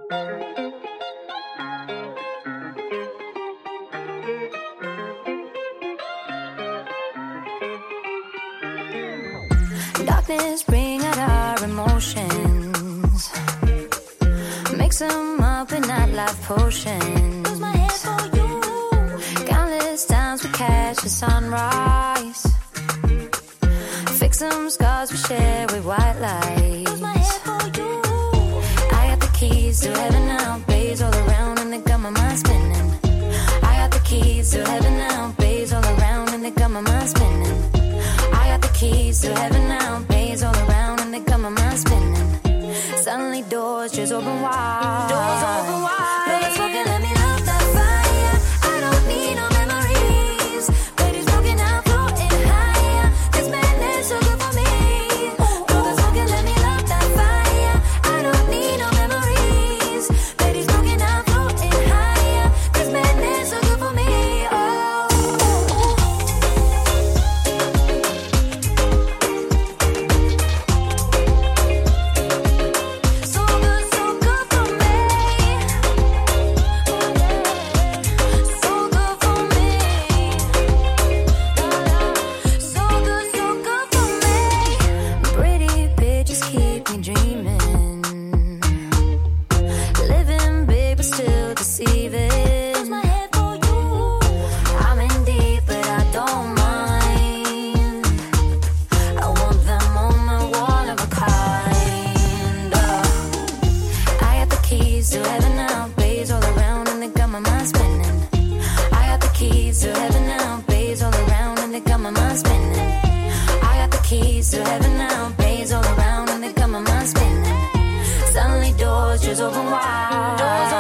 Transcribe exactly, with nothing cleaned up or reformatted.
Darkness bring out our emotions, mix them up in nightlife potions. Lose my head for you. Countless times we catch the sunrise, fix some scars we share with white lights. Lose my head for you. I got the keys to heaven now, bays all around and they got my mind spinning. I got the keys to heaven now, bays all around and they got my mind spinning. I got the keys to heaven now, bays all around and they got my mind spinning. Suddenly doors just open wide. Doors open wide. No, it's fucking let me love that fire. I don't need no memories. Baby's broken out, floating higher. This madness so good for me. No, it's fucking let me love that fire. I don't need no memories. Baby's broken out, floating higher. This madness so good for me. Oh. Doors just open wide.